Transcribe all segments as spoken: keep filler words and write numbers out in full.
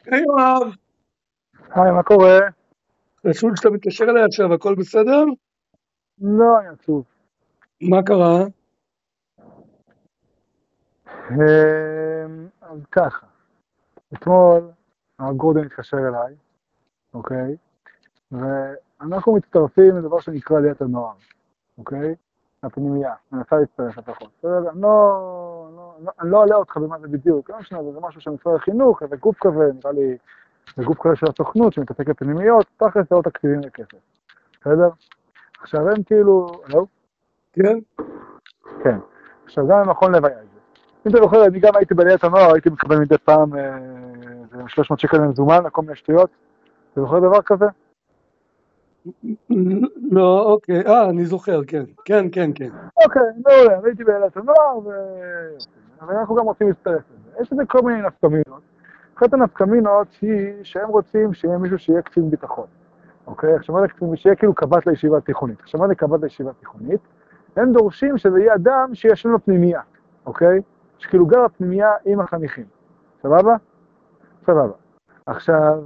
היי יואב, היי, מה קורה? רשום שאתה מתקשר אליי עכשיו, הכל בסדר? לא, אני עצוב. מה קרה? אמ, אז ככה, אתמול הרב גורדון התקשר אליי, אוקיי? ואנחנו מצטרפים לדבר שנקרא עליית הנוער, אוקיי? הפנימייה, מנסה להצטרף לפחות. בסדר? אני לא, לא, לא, אני לא אעלה אותך במה זה בדיוק, לא משנה, זה משהו של משרד החינוך, זה גוף כזה, נראה לי, זה גוף כזה של הסוכנות שמתעסק בפנימיות, תכל'ס זה עוד תקציבים לכסף, בסדר? עכשיו הם כאילו, לא? כן? כן. עכשיו גם במכון לב היה את זה. אם אתה זוכר, אני גם הייתי בעליית הנוער, הייתי מקבל מדי פעם אה, שלוש מאות שקל למזומן, לכל מיני שטויות. אתה זוכר דבר כזה? לא, אוקיי, אה, אני זוכר, כן, כן, כן, כן. אוקיי, מעולה, אז הייתי בעליית הנוער, ו... אבל אנחנו גם רוצים להצטרף לזה. יש לזה כל מיני נפקמינות. אחת הנפקמינות היא שהם רוצים שיהיה מישהו שיהיה קצין ביטחון. אוקיי? עכשיו מה זה קצין, שיהיה כאילו קב"ט לישיבה התיכונית. עכשיו מה זה קב"ט לישיבה התיכונית? הם דורשים שזה יהיה אדם שישן בפנימייה, אוקיי? שכאילו גר בפנימייה עם החניכים. סבבה? סבבה. עכשיו,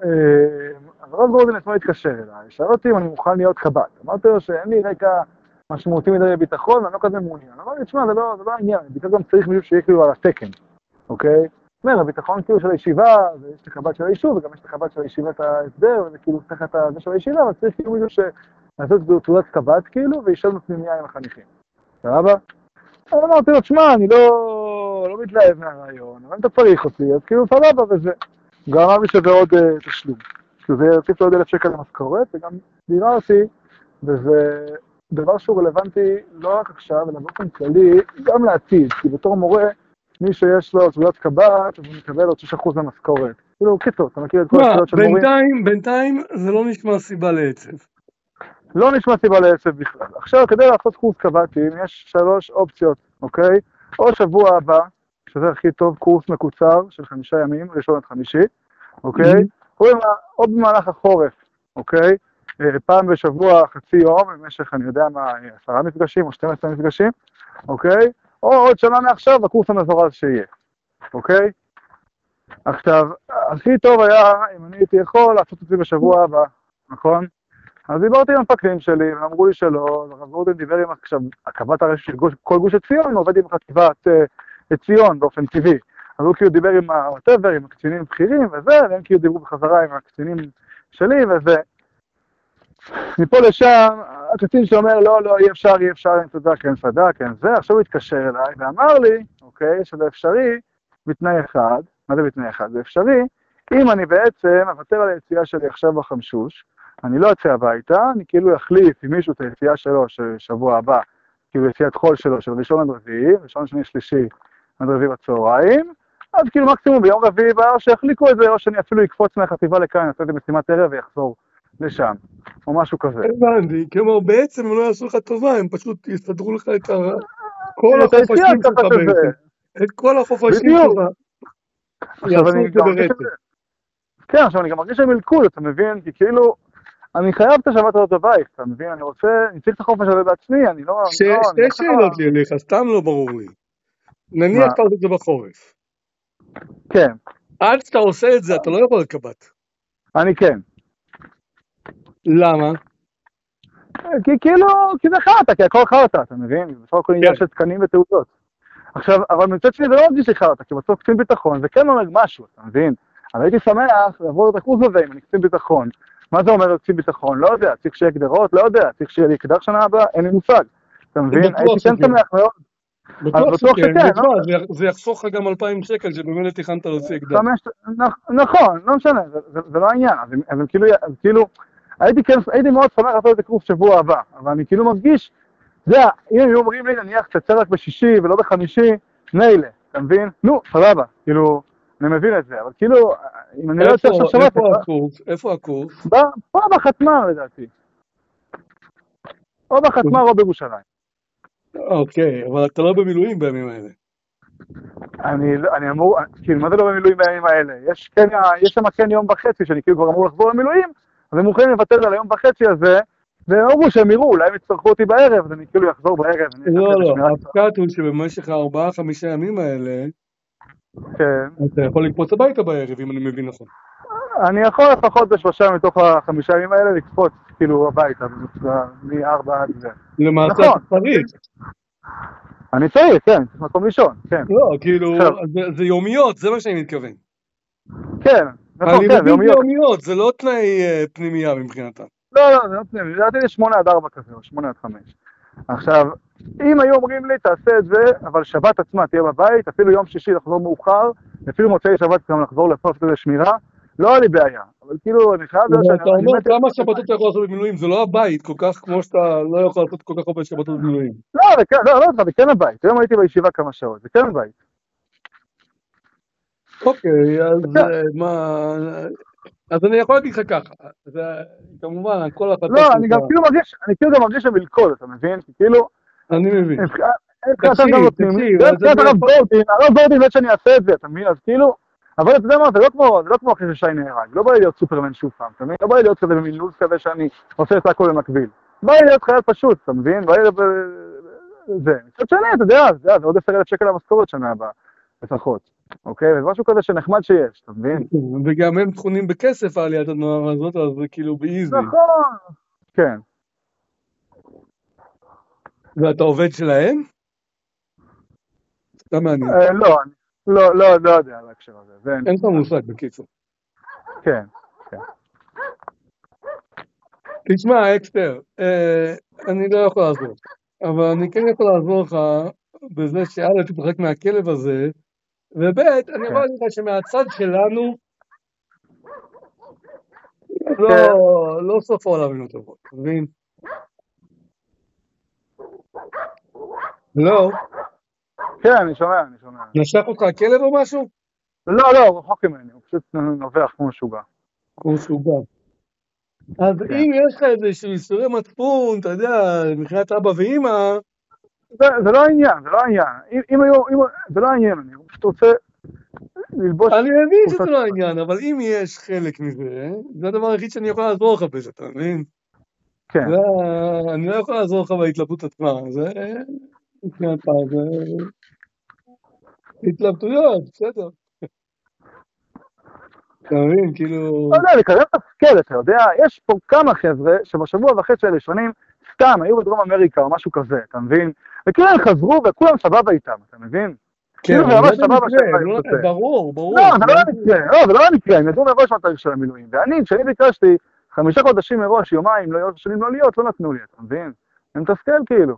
הרב גורדון אתמול התקשר אליי, שאל אותי אם אני מוכן להיות קב"ט. אמרתי לו שאין לי רקע משמעותי מדי בביטחון, ואני לא כזה מעוניין. אמר לי, תשמע, זה לא, זה לא העניין, בעיקר גם צריך מישהו שיהיה כאילו על התקן, אוקיי? זאת אומרת, הביטחון כאילו של הישיבה, ויש את הקב"ט של היישוב, וגם יש את הקב"ט של ישיבת ההסדר, וזה כאילו תחת הזה של הישיבה, אבל צריך כאילו מישהו שנעשות תעודת קב"ט כאילו, וישב בפנימייה עם החניכים. סבבה? אז אמרתי לו, תשמע, אני לא, לא מתלהב מהרעיון, אבל אם אתה צריך אותי, אז כאילו סבבה וזה. גם אמר לי שזה עוד uh, תשלום. שזה יוסיף לו עוד אלף שקל למשכורת, וגם דיברתי, וזה דבר שהוא רלוונטי לא רק עכשיו, אלא באופן כללי, גם לעתיד, כי בתור מורה, מי שיש לו תעודת קב"ט, אז הוא מקבל עוד שישה אחוז למשכורת. כאילו, קיצור, אתה מכיר את כל מה, הזכויות של מורים? בינתיים, בינתיים זה לא נשמע סיבה לעצב. לא נשמע סיבה לעצב בכלל. עכשיו, כדי לעשות קורס קב"טים, יש שלוש אופציות, אוקיי? או שבוע הבא, שזה הכי טוב, קורס מקוצר של חמישה ימים, ראשון עד חמישי, אוקיי? או, או במהלך החורף, אוקיי? פעם בשבוע, חצי יום, במשך, אני יודע מה, עשרה מפגשים או שתים עשרה מפגשים, אוקיי? או עוד שנה מעכשיו, בקורס המזורז שיהיה, אוקיי? עכשיו, הכי טוב היה, אם אני הייתי יכול, לעשות את זה בשבוע הבא, נכון? אז דיברתי עם המפקדים שלי, והם אמרו לי שלא, הרב גורדון דיבר עם, עכשיו, הקב"ט הראשי של כל גוש עציון, עובד עם חטיבת עציון באופן טבעי. אז הוא כאילו דיבר עם ה-whatever, עם הקצינים הבכירים וזה, והם כאילו דיברו בחזרה עם הקצינים שלי וזה. מפה לשם, הקצין שאומר, לא, לא, אי אפשר, אי אפשר, אין צדק, אין צדק, אין זה, עכשיו הוא התקשר אליי ואמר לי, אוקיי, שזה אפשרי בתנאי אחד. מה זה בתנאי אחד? זה אפשרי, אם אני בעצם אוותר על היציאה שלי עכשיו בחמשוש, אני לא אצא הביתה, אני כאילו אחליף עם מישהו את היציאה שלו של שבוע הבא, כאילו יציאת חול שלו של ראשון עד רביעי, ראשון, שני, שלישי עד רביעי בצהריים, אז כאילו מקסימום ביום רביעי בא, או שיחליקו את זה, או שאני אפילו אקפוץ מהחטיבה לכאן, נעשה את זה משימת ערב ויחזור לשם, או משהו כזה. הבנתי, כמו בעצם הם לא יעשו לך טובה, הם פשוט יסתדרו לך את ה... כל את היציאה החופשים שלך תחת את זה. בעצם. את כל החופשים בדיוק. שלך. עכשיו יעשו אני את זה גם מרגיש, ברצף. כן, עכשיו אני גם מרגיש שהם מלכוד, אתה מבין? כי כאילו, אני חייב את השבת הזאת בבית, אתה מבין? אני רוצה, אני צריך את החופש הזה בעצמי, אני לא, אני לא, אני שתי לא שאלות לי אליך, סתם לא ברור לי. נניח מה? שאתה עושה את זה בחורף. כן, עד שאתה עושה את זה, אתה לא יכול לקב"ט. אני כן. למה? כי כאילו, כי זה חרטא, כי הכל חרטא, אתה מבין? זה בסך הכל עניין של תקנים ותעודות. עכשיו, אבל מצד שני זה לא מרגיש לי חרטא, כי בסוף קצין ביטחון, זה כן אומר משהו, אתה מבין? אבל הייתי שמח לעבור את הקורס הזה אם אני קצין ביטחון. מה זה אומר קצין ביטחון? לא יודע, צריך שיהיה גדרות? לא יודע, צריך שיהיה לי אקדח שנה הבאה? אין לי מושג. אתה מבין? הייתי כן שמח מאוד. בטוח שכן, זה יחסוך לך גם אלפיים שקל שבאמת תכנת להוציא אקדח. נכון, לא משנה, זה לא העניין, אבל כאילו, הייתי מאוד שמח לעשות את הקורס שבוע הבא, אבל אני כאילו מרגיש, זה, אם היו אומרים לי, נניח, תצא רק בשישי ולא בחמישי, מילא, אתה מבין? נו, סבבה, כאילו, אני מבין את זה, אבל כאילו, אם אני לא יוצא עכשיו שבת... איפה הקורס? איפה הקורס? פה בחתמר, לדעתי. או בחתמר או בירושלים. אוקיי, אבל אתה לא במילואים בימים האלה. אני אמור, כאילו, מה זה לא במילואים בימים האלה? יש שם כן יום וחצי, שאני כאילו כבר אמור לחזור למילואים, אז הם מוכנים לוותר על היום וחצי הזה, והם אמרו שהם יראו, אולי הם יצטרכו אותי בערב, אז אני כאילו אחזור בערב. לא, לא, הפקעת הוא שבמשך הארבעה, חמישה ימים האלה, כן. אתה יכול לקפוץ הביתה בערב, אם אני מבין נכון. אני יכול לפחות בשלושה מתוך החמישה ימים האלה לקפוץ כאילו הביתה, מ-ארבע עד זה. למעשה נכון. אתה צריך. אני צריך, כן, צריך מקום לישון, כן. לא, כאילו, עכשיו, זה, זה יומיות, זה מה שאני מתכוון. כן, נכון, אני כן, מבין יומיות. יומיות, זה לא תנאי uh, פנימייה מבחינתם. לא, לא, זה לא פנימי, לדעתי זה שמונה עד ארבע כזה, או שמונה עד חמש. עכשיו, אם היו אומרים לי, תעשה את זה, אבל שבת עצמה תהיה בבית, אפילו יום שישי לחזור מאוחר, אפילו מוצאי שבת גם לחזור לפה כזה שמירה, לא היה לי בעיה. אבל כאילו, אני חייב להיות אבל שאני... אתה אומר כמה שבתות אתה יכול לעשות במילואים, זה לא הבית כל כך כמו שאתה לא יכול לעשות כל כך הרבה שבתות במילואים. לא, לא, לא, זה כן הבית, היום הייתי בישיבה כמה שעות, זה כן הבית. אוקיי, אז מה... אז אני יכול להגיד לך ככה, זה כמובן, הכל החלטה שלך. לא, אני גם כאילו מרגיש, אני כאילו גם מרגיש שבלכוד, אתה מבין? כאילו... אני מבין. תקשיב, תקשיב. הרב בורדין, הרב בורדין לא שאני אעשה את זה, אתה מבין? אז כאילו... אבל אתה יודע מה, זה לא כמו, זה לא כמו אחרי ששי נהרג, לא בא לי להיות סופרמן שוב פעם, אתה מבין? לא בא לי להיות כזה במינוס כזה שאני עושה את הכל במקביל. בא לי להיות חייל פשוט, אתה מבין? בא לי להיות... זה. מצד שני, אתה יודע, זה עוד עשרת אלפים שקל למשכורת שנה הבאה, לפחות. אוקיי? זה משהו כזה שנחמד שיש, אתה מבין? וגם הם תכונים בכסף העליית הנוער הזאת, אז זה כאילו באיזי. נכון. כן. ואתה עובד שלהם? סתם מעניין. לא, לא, לא, לא יודע על ההקשר הזה. אין לך מושג בקיצור. כן, כן. תשמע, אקסטר, אני לא יכול לעזור, אבל אני כן יכול לעזור לך בזה שא' תתרחק מהכלב הזה, וב' אני יכול להגיד לך שמהצד שלנו, לא סוף העולם אינו טובות, אתה מבין? לא? כן, אני שומע, אני שומע. נשך אותך הכלב או משהו? לא, לא, רחוק ממני, הוא פשוט נובח כמו משוגע. כמו משוגע. אז אם יש לך איזשהו איסורי מצפון, אתה יודע, מבחינת אבא ואמא... זה לא העניין, זה לא העניין. אם היו, זה לא העניין, אני פשוט רוצה ללבוש... אני מבין שזה לא העניין, אבל אם יש חלק מזה, זה הדבר היחיד שאני יכול לעזור לך בזה, אתה מבין? כן. אני לא יכול לעזור לך בהתלבטות עצמה, זה... מבחינתך, זה... התלבטויות, בסדר. אתה מבין, כאילו... לא יודע, לקדם את הסקל, אתה יודע, יש פה כמה חבר'ה שבשבוע וחצי הראשונים סתם היו בדרום אמריקה או משהו כזה, אתה מבין? וכאילו הם חזרו וכולם סבבה איתם, אתה מבין? כן, זה ממש סבבה שלהם. ברור, ברור. לא, זה לא המקרה, לא, זה לא המקרה, הם ידעו מראש מהתאריך של המילואים. ואני, כשאני ביקשתי חמישה חודשים מראש, יומיים, לא להיות שנים לא להיות, לא נתנו לי, אתה מבין? הם תסכל כאילו.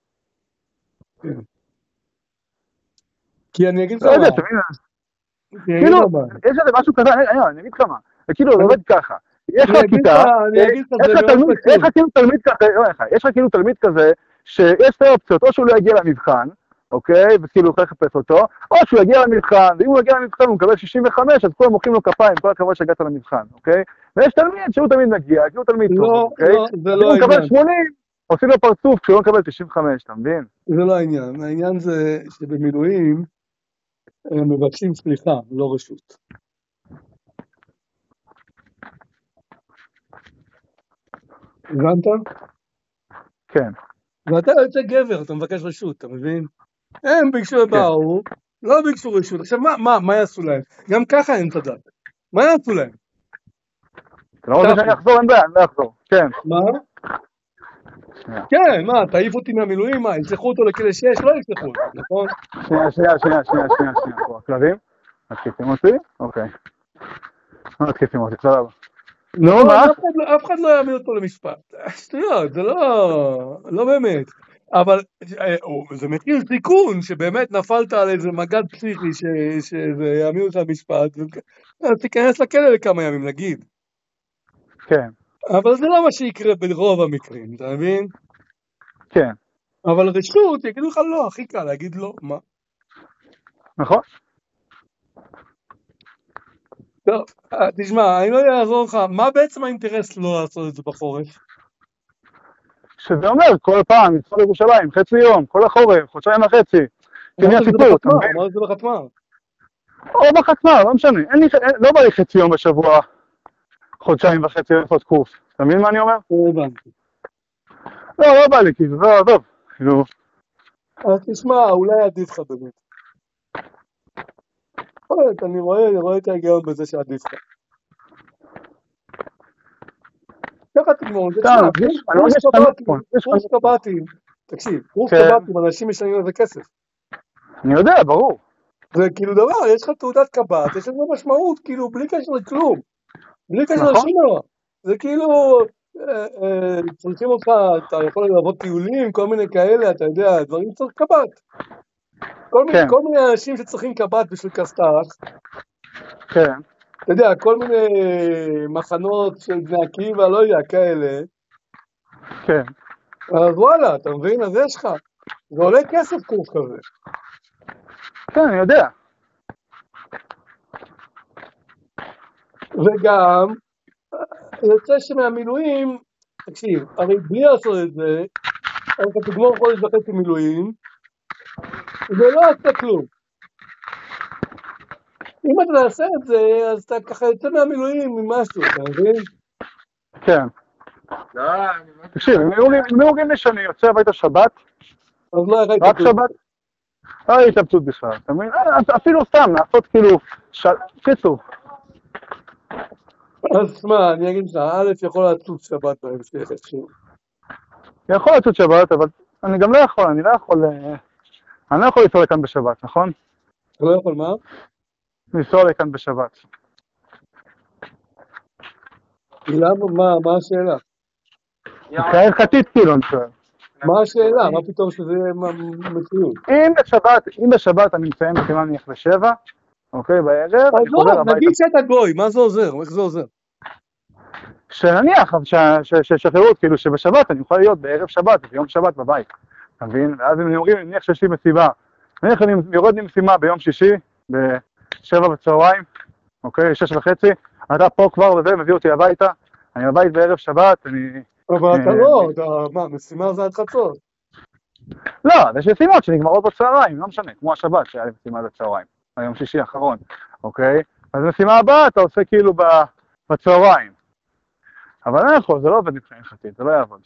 כי אני אגיד לך מה. כאילו, יש איזה משהו כזה, אני אגיד לך מה, וכאילו זה עובד ככה. יש לך כיתה, יש לך כאילו תלמיד כזה, יש לך כאילו תלמיד כזה, שיש שתי אופציות, או שהוא לא יגיע למבחן, אוקיי, וכאילו הוא יכול לחפש אותו, או שהוא יגיע למבחן, ואם הוא יגיע למבחן הוא מקבל שישים וחמש, אז כולם מוחאים לו כפיים, כל הכבוד שהגעת למבחן, אוקיי? ויש תלמיד שהוא תמיד מגיע, כי הוא תלמיד טוב, אוקיי? זה לא הוא מקבל שמונים, עושים לו פרצוף כשהוא לא מקבל תשעים וחמש, אתה מבין? זה לא העניין, העניין זה שבמילואים הם מבקשים סליחה, לא רשות. הבנת? כן. ואתה יוצא גבר, אתה מבקש רשות, אתה מבין? הם ביקשו לבאו, לא ביקשו רשות. עכשיו, מה, מה, מה יעשו להם? גם ככה אין צדק. מה יעשו להם? אתה לא רוצה שאני אחזור, אין בעיה, אני לא אחזור. כן. מה? כן, מה, תעיף אותי מהמילואים, מה, יצלחו אותו לכלא שש, לא יצלחו אותו, נכון? שנייה, שנייה, שנייה, שנייה, שנייה, שנייה, פה, הכלבים? מתקיפים אותי? אוקיי. לא מתקיפים אותי, סבבה. לא, אף אחד לא יעמיד אותו למשפט. שטויות, זה לא, לא באמת. אבל זה מכיר סיכון שבאמת נפלת על איזה מגד פסיכי שזה יעמיד אותך למשפט, אז תיכנס לכלא לכמה ימים, נגיד. כן. אבל זה לא מה שיקרה ברוב המקרים, אתה מבין? כן. אבל רשות יגידו לך לא, הכי קל להגיד לא, מה? נכון. טוב, תשמע, אני לא יעזור לך, מה בעצם האינטרס לא לעשות את זה בחורף? שזה אומר, כל פעם, לנסוע לירושלים, חצי יום, כל החורף, חודשיים וחצי. אמרת את זה בחתמה. או בחתמה, לא משנה. לא בא לי חצי יום בשבוע, חודשיים וחצי לעשות קורס. אתה מבין מה אני אומר? לא הבנתי. לא, לא בא לי, כי זה לא, טוב. כאילו... אז תשמע, אולי עדיף לך באמת. אני רואה, אני רואה את ההיגיון בזה שעדיף לך. ככה תגמור, זה תשמע, קורס קב"טים, תקשיב, קורס קב"טים, אנשים משלמים לזה כסף. אני יודע, ברור. זה כאילו דבר, יש לך תעודת קב"ט, יש לזה משמעות, כאילו, בלי קשר לכלום. בלי קשר לשום. זה כאילו, צריכים אותך, אתה יכול לעבוד טיולים, כל מיני כאלה, אתה יודע, דברים צריך קב"ט. כל מיני אנשים שצריכים קב"ט בשביל כסת"ח. כן. אתה יודע, כל מיני מחנות של בני עקיבא, לא יודע, כאלה. כן. אז וואלה, אתה מבין? אז יש לך. זה עולה כסף קורס כזה. כן, אני יודע. וגם, יוצא שמהמילואים, תקשיב, הרי בלי לעשות את זה, אתה תגמור חודש וחצי מילואים, ולא עשת כלום. אם אתה תעשה את זה, אז אתה ככה יוצא מהמילואים עם משהו, אתה מבין? כן. תקשיב, אם היו אומרים לי שאני יוצא הביתה שבת, רק שבת, לא היה התלבטות בכלל, אתה מבין? אפילו סתם, לעשות כאילו, קיצור. אז מה, אני אגיד לך, א' יכול לצוץ שבת בהמשך, איכשהו. יכול לצוץ שבת, אבל אני גם לא יכול, אני לא יכול, אני לא יכול לנסוע לכאן בשבת, נכון? אתה לא יכול מה? לנסוע לכאן בשבת. למה? מה? מה השאלה? כאלה חתית כאילו, אני שואל. מה השאלה? מה פתאום שזה יהיה מציאות? אם בשבת, אם בשבת אני מסיים בסימן נניח בשבע, אוקיי, בערב, אני חוזר הביתה. נגיד שאתה גוי, מה זה עוזר? איך זה עוזר? שנניח, ששחררות, כאילו שבשבת אני יכול להיות בערב שבת, ביום שבת בבית, אתה מבין? ואז הם אומרים, נניח שיש לי מסיבה, נניח אני יורד ממשימה ביום שישי, בשבע בצהריים, אוקיי, שש וחצי, אתה פה כבר וזה, מביא אותי הביתה, אני בבית בערב שבת, אני... אבל אתה לא, מה, משימה זה עד חצות? לא, יש משימות שנגמרות בצהריים, לא משנה, כמו השבת שהיה לי משימה בצהריים, היום שישי האחרון, אוקיי? אז משימה הבאה אתה עושה כאילו בצהריים. אבל לא יכול, זה לא עובד מבחינה הלכתית, זה לא יעבוד.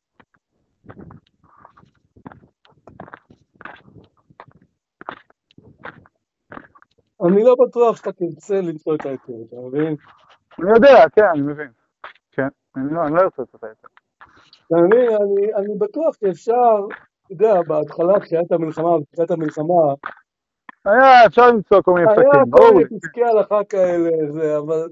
אני לא בטוח שאתה תרצה למצוא את ההיתר, אתה מבין? אני יודע, כן, אני מבין. כן, אני לא, אני לא ארצה את ההיתר. אתה מבין, אני, אני בטוח שאפשר, אתה יודע, בהתחלה, כשהייתה המלחמה, בתחילת המלחמה, היה, אפשר למצוא כל מיני פסקים. היה כל מיני פסקי הלכה כאלה, זה, אבל...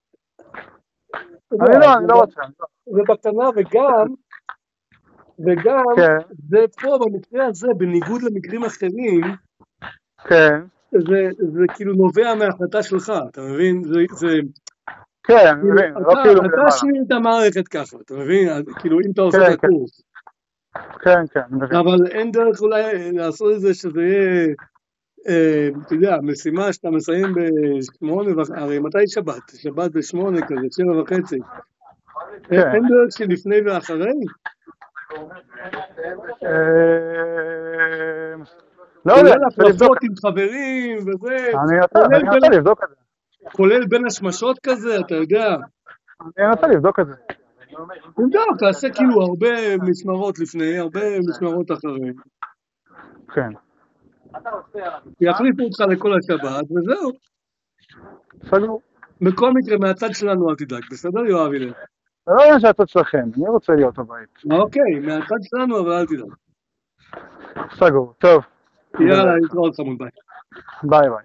אני לא, אני לא רוצה. זה בקטנה, וגם, וגם, זה פה, במקרה הזה, בניגוד למקרים אחרים, כן. זה, זה כאילו נובע מההחלטה שלך, אתה מבין? זה, זה... כן, אני מבין, לא כאילו מלמעלה. אתה שני את המערכת ככה, אתה מבין? כאילו, אם אתה עושה את הקורס. כן, כן, אני מבין. אבל אין דרך אולי לעשות את זה שזה יהיה, אתה יודע, משימה שאתה מסיים בשמונה, הרי מתי שבת? שבת בשמונה כזה, שבע וחצי. אין דרך שלפני ואחרי? לא יודע, אני רוצה לבדוק עם חברים וזה. אני רוצה לבדוק את זה. כולל בין השמשות כזה, אתה יודע. אני רוצה לבדוק את זה. תבדוק, תעשה כאילו הרבה משמרות לפני, הרבה משמרות אחרי. כן. יחליפו אותך לכל השבת, וזהו. סגור. בכל מקרה, מהצד שלנו אל תדאג, בסדר יואב הלל? זה לא עניין שהצד שלכם, אני רוצה להיות בבית. אוקיי, מהצד שלנו, אבל אל תדאג. סגור, טוב. יאללה, נתראה עוד חמוד, ביי. ביי ביי.